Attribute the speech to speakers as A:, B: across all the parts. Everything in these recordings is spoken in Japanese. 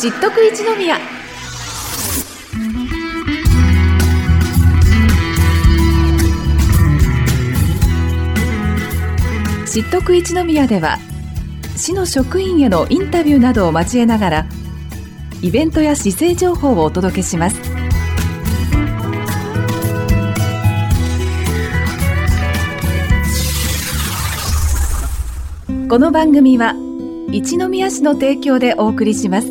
A: 知っとく一宮。知っとく一宮では、市の職員へのインタビューなどを交えながら、イベントや市政情報をお届けします。この番組は一宮市の提供でお送りします。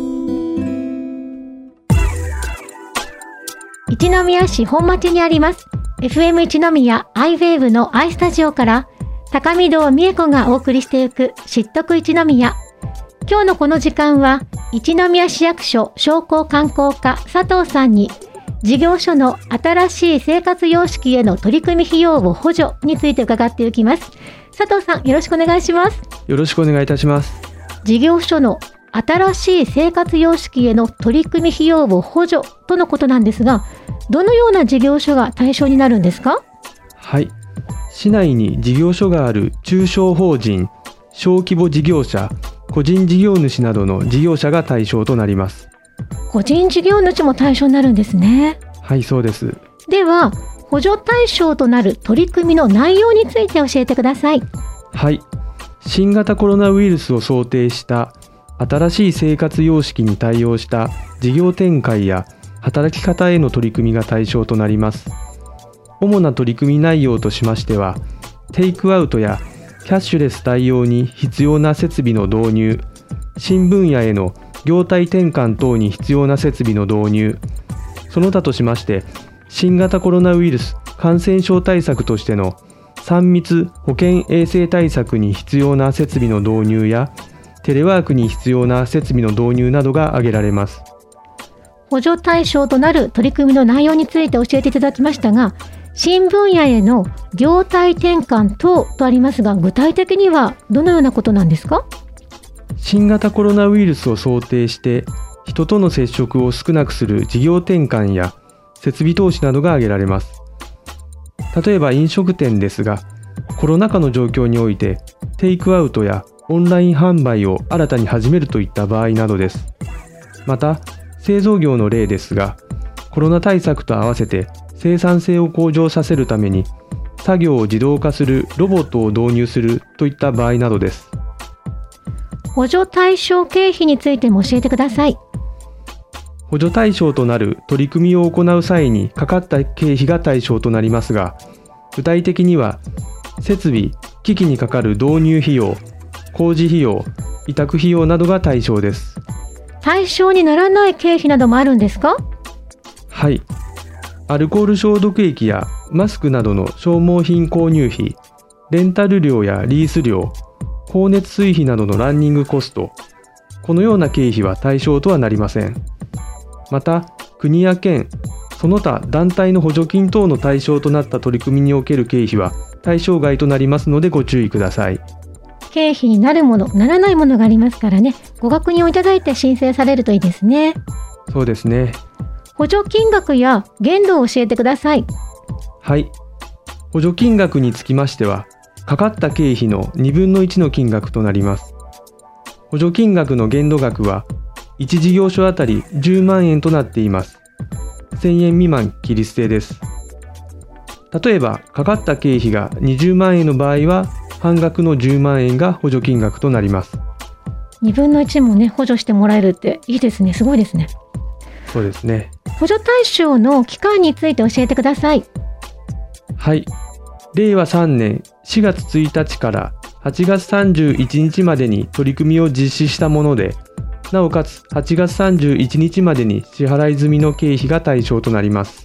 B: 一宮市本町にあります FM 一宮 iWave の i スタジオから高見堂美恵子がお送りしていく知っとく一宮。今日のこの時間は一宮市役所商工観光課佐藤さんに事業所の新しい生活様式への取り組み費用を補助について伺っていきます。佐藤さん、よろしくお願いします。
C: よろしくお願いいたします。
B: 事業所の新しい生活様式への取り組み費用を補助とのことなんですが、どのような事業所が対象になるんですか？
C: はい。市内に事業所がある中小法人、小規模事業者、個人事業主などの事業者が対象となります。
B: 個人事業主も対象になるんですね。
C: はい、そうです。
B: では、補助対象となる取り組みの内容について教えてください。
C: はい。新型コロナウイルスを想定した新しい生活様式に対応した事業展開や働き方への取り組みが対象となります。主な取り組み内容としましては、テイクアウトやキャッシュレス対応に必要な設備の導入、新分野への業態転換等に必要な設備の導入、その他としまして、新型コロナウイルス感染症対策としての3密保健衛生対策に必要な設備の導入や、テレワークに必要な設備の導入などが挙げられます。
B: 補助対象となる取り組みの内容について教えていただきましたが、新分野への業態転換等とありますが、具体的にはどのようなことなんですか？
C: 新型コロナウイルスを想定して人との接触を少なくする事業転換や設備投資などが挙げられます。例えば飲食店ですが、コロナ禍の状況においてテイクアウトやオンライン販売を新たに始めるといった場合などです。また製造業の例ですが、コロナ対策と合わせて生産性を向上させるために作業を自動化するロボットを導入するといった場合などです。
B: 補助対象経費についても教えてください。
C: 補助対象となる取り組みを行う際にかかった経費が対象となりますが、具体的には設備・機器にかかる導入費用、工事費用、委託費用などが対象です。
B: 対象にならない経費などもあるんですか？
C: はい。アルコール消毒液やマスクなどの消耗品購入費、レンタル料やリース料、光熱水費などのランニングコスト、このような経費は対象とはなりません。また、国や県、その他団体の補助金等の対象となった取り組みにおける経費は対象外となりますのでご注意ください。
B: 経費になるもの、ならないものがありますからね、ご確認をいただいて申請されるといいですね。
C: そうですね。
B: 補助金額や限度を教えてください。
C: はい。補助金額につきましては、かかった経費の2分の1の金額となります。補助金額の限度額は、1事業所あたり10万円となっています。1000円未満切り捨てです。例えば、かかった経費が20万円の場合は、半額の10万円が補助金額となります。
B: 2分の1もね、補助してもらえるっていいですね。すごいですね。
C: そうですね。
B: 補助対象の期間について教えてください。
C: はい。令和3年4月1日から8月31日までに取り組みを実施したもので、なおかつ8月31日までに支払い済みの経費が対象となります。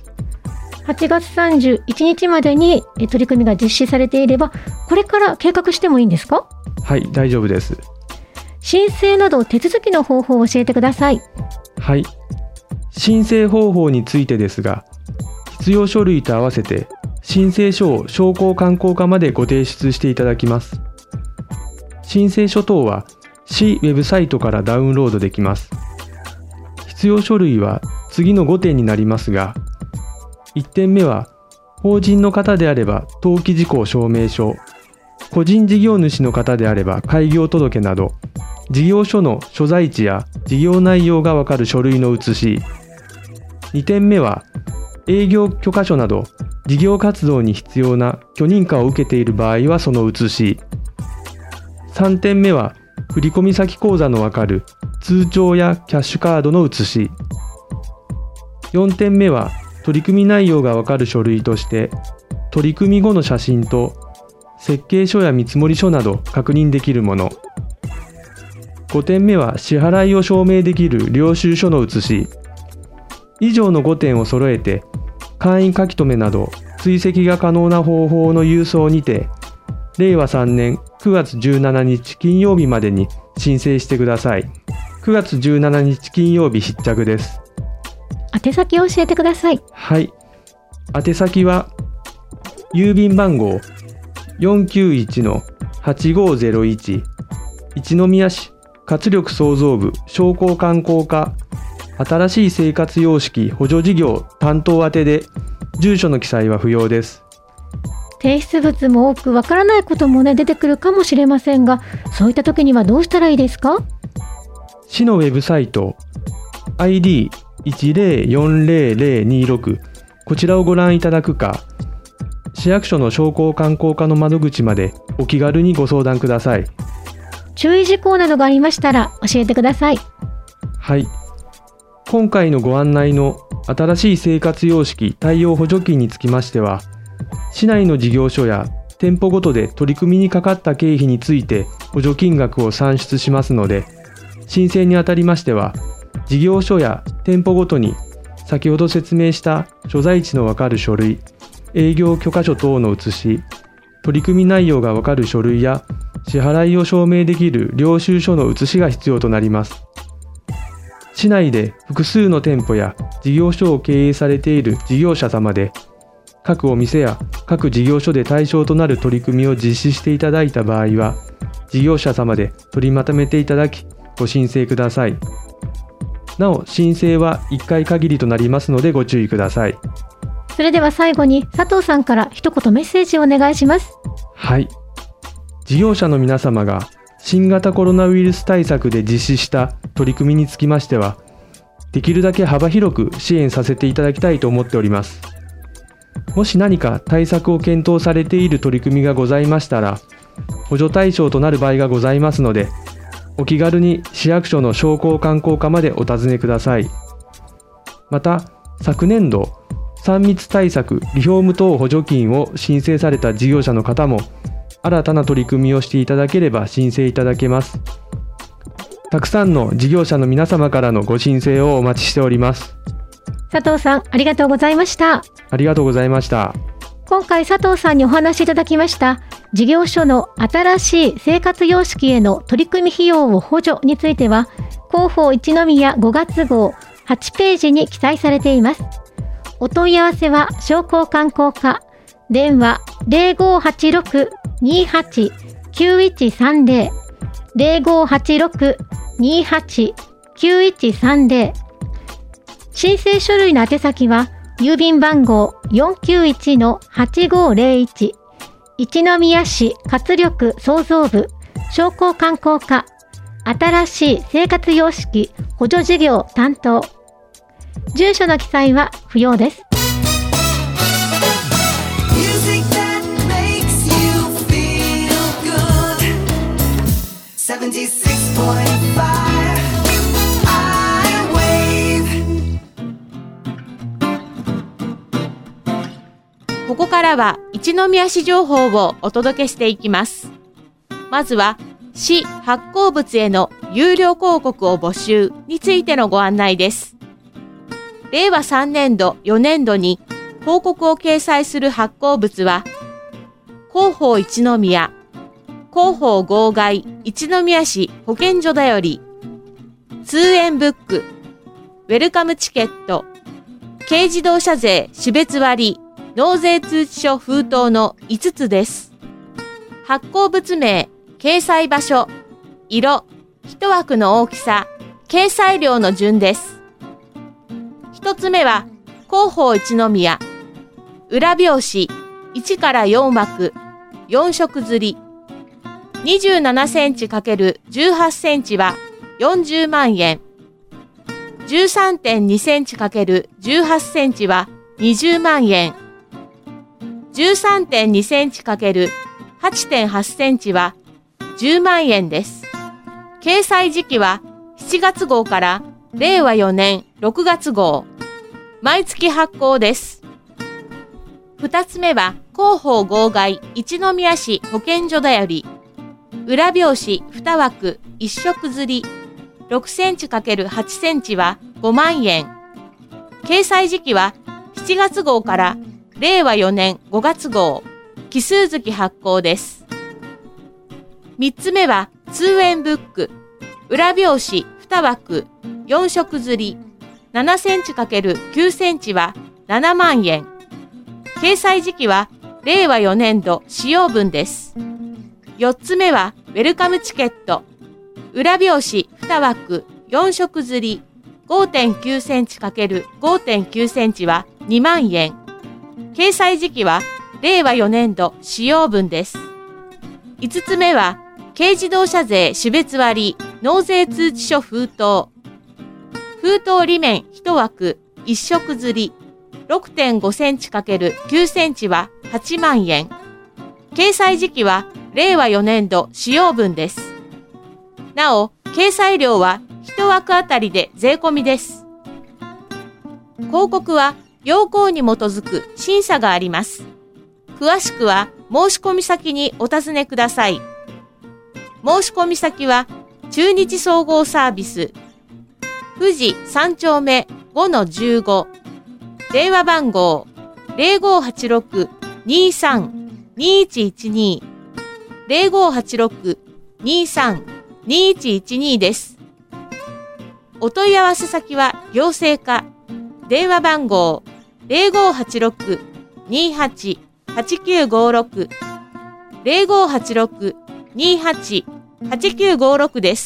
B: 8月31日までに取り組みが実施されていれば、これから計画してもいいんですか？
C: はい、大丈夫です。
B: 申請など手続きの方法を教えてください。
C: はい。申請方法についてですが、必要書類と合わせて申請書を商工観光課までご提出していただきます。申請書等は市ウェブサイトからダウンロードできます。必要書類は次の5点になりますが、1点目は法人の方であれば登記事項証明書、個人事業主の方であれば開業届など、 事業所の所在地や事業内容がわかる書類の写し。2点目は、営業許可書など事業活動に必要な許認可を受けている場合はその写し。3点目は、振込先口座のわかる通帳やキャッシュカードの写し。4点目は、取り組み内容がわかる書類として、取り組み後の写真と設計書や見積書など確認できるもの。5点目は、支払いを証明できる領収書の写し。以上の5点を揃えて、簡易書き留めなど追跡が可能な方法の郵送にて、令和3年9月17日金曜日までに申請してください。9月17日金曜日必着です。
B: 宛先を教えてください。
C: はい。宛先は、郵便番号 491-8501 一宮市活力創造部商工観光課新しい生活様式補助事業担当宛てで、住所の記載は不要です。
B: 提出物も多くわからないことも出てくるかもしれませんが、そういった時にはどうしたらいいですか？
C: 市のウェブサイト ID10400026 こちらをご覧いただくか、市役所の商工観光課の窓口までお気軽にご相談ください。
B: 注意事項などがありましたら教えてください。
C: はい。今回のご案内の新しい生活様式対応補助金につきましては、市内の事業所や店舗ごとで取り組みにかかった経費について補助金額を算出しますので、申請にあたりましては、事業所や店舗ごとに先ほど説明した所在地のわかる書類、営業許可書等の写し、取り組み内容がわかる書類や支払いを証明できる領収書の写しが必要となります。市内で複数の店舗や事業所を経営されている事業者様で、各お店や各事業所で対象となる取り組みを実施していただいた場合は、事業者様で取りまとめていただき、ご申請ください。なお、申請は1回限りとなりますのでご注意ください。
B: それでは最後に佐藤さんから一言メッセージをお願いします。
C: はい。事業者の皆様が新型コロナウイルス対策で実施した取り組みにつきましては、できるだけ幅広く支援させていただきたいと思っております。もし何か対策を検討されている取り組みがございましたら、補助対象となる場合がございますので、お気軽に市役所の商工観光課までお尋ねください。また、昨年度、3密対策リフォーム等補助金を申請された事業者の方も、新たな取り組みをしていただければ申請いただけます。たくさんの事業者の皆様からのご申請をお待ちしております。
B: 佐藤さん、ありがとうございました。
C: ありがとうございました。
B: 今回佐藤さんにお話しいただきました事業所の新しい生活様式への取り組み費用を補助については、広報一宮5月号8ページに記載されています。お問い合わせは商工観光課、電話 0586-28-9130 0586-28-9130。申請書類の宛先は郵便番号 491-8501 一宮市活力創造部商工観光課新しい生活様式補助事業担当。住所の記載は不要です。
D: ここからは一宮市情報をお届けしていきます。まずは市発行物への有料広告を募集についてのご案内です。令和3年度4年度に広告を掲載する発行物は、広報一宮、広報号外一宮市保健所だより、通園ブック、ウェルカムチケット、軽自動車税種別割、納税通知書封筒の5つです。発行物名、掲載場所、色、一枠の大きさ、掲載量の順です。一つ目は、広報一宮、裏表紙、1から4枠、4色刷り。 27センチ ×18 センチは40万円。13.2 センチ ×18 センチは20万円。13.2 センチ ×8.8 センチは10万円です。掲載時期は7月号から令和4年6月号。毎月発行です。2つ目は広報号外一宮市保健所だより。裏表紙2枠1色刷り6センチ ×8 センチは5万円。掲載時期は7月号から令和4年5月号。奇数月発行です。3つ目は通園ブック。裏表紙2枠4色刷り7センチ ×9 センチは7万円。掲載時期は令和4年度使用分です。4つ目はウェルカムチケット。裏表紙2枠4色刷り 5.9 センチ ×5.9 センチは2万円。掲載時期は令和4年度使用分です。5つ目は軽自動車税種別割納税通知書封筒。封筒裏面1枠1色刷り 6.5 センチ ×9 センチは8万円。掲載時期は令和4年度使用分です。なお、掲載料は1枠あたりで税込みです。広告は要項に基づく審査があります。詳しくは申し込み先にお尋ねください。申し込み先は中日総合サービス富士3丁目 5-15 電話番号 0586-23-2112 0586-23-2112 です。お問い合わせ先は行政課電話番号 0586-28-8956 0586-28-8956 です。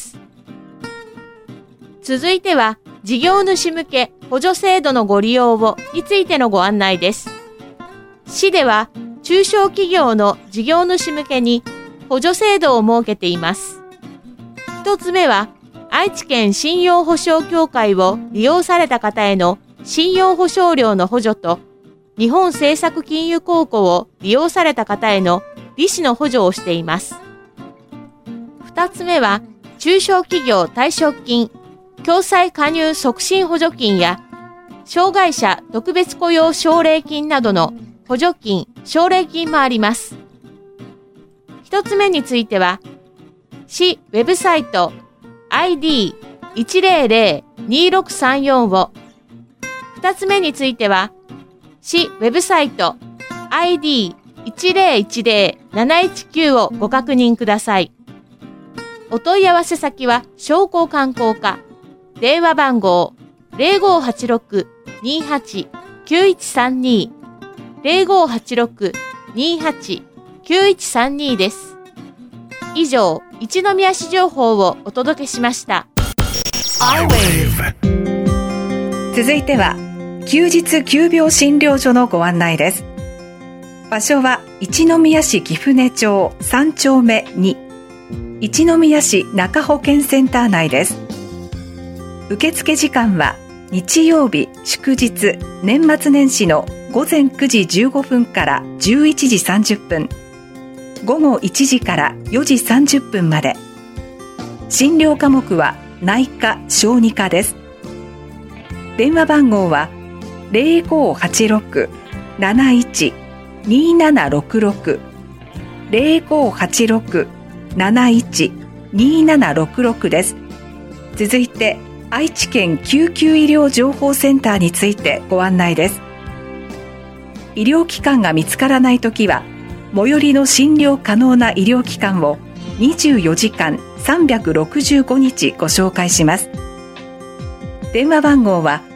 D: 続いては事業主向け補助制度のご利用をについてのご案内です。市では中小企業の事業主向けに補助制度を設けています。一つ目は愛知県信用保証協会を利用された方への信用保証料の補助と日本政策金融公庫を利用された方への利子の補助をしています。二つ目は中小企業退職金共済加入促進補助金や障害者特別雇用奨励金などの補助金、奨励金もあります。一つ目については、市ウェブサイト ID1002634 を、二つ目については、市ウェブサイト ID1010719 をご確認ください。お問い合わせ先は商工観光課電話番号 0586-28-9132 0586-28-9132 です。以上、一宮市情報をお届けしました。
A: 続いては休日急病診療所のご案内です。場所は一宮市貴船町3丁目2一宮市中保健センター内です。受付時間は日曜日、祝日、年末年始の午前9時15分から11時30分、午後1時から4時30分まで。診療科目は内科・小児科です。電話番号は 0586-71-2766 0586-71-2766 です。続いて愛知県救急医療情報センターについてご案内です。医療機関が見つからないときは最寄りの診療可能な医療機関を24時間365日ご紹介します。電話番号は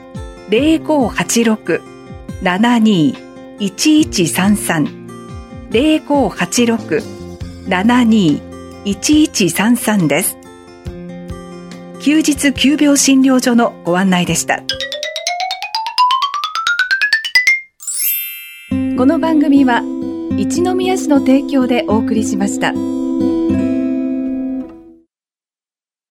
A: 0586-72-1133 0586-72-1133 です。休日急病診療所のご案内でした。この番組は一宮市の提供でお送りしました。